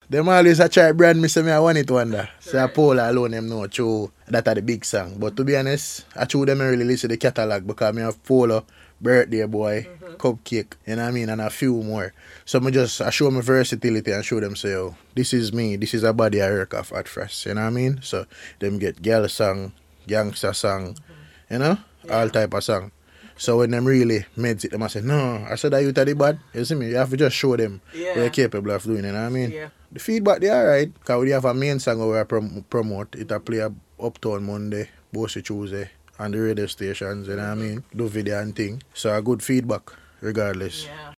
Them always a try brand me say me I want it wonder. So I Paula alone them know true that are the big song. But to be honest, I true them really listen to the catalog because me have Paula, Birthday Boy, Cupcake, you know what I mean, and a few more. So I show my versatility and show them say, oh, this is me, this is a body I work off at first, you know what I mean? So them get girl song, gangster song, you know, all type of song. So when them really meds it, them I say, no, I said that you the bad. You see me? You have to just show them what you're capable of doing, you know what I mean? Yeah. The feedback they alright, because we have a main song where we promote. It a play Uptown Monday, Bossy Tuesday, on the radio stations, you know what I mean? Do video and thing. So a good feedback, regardless. Yeah.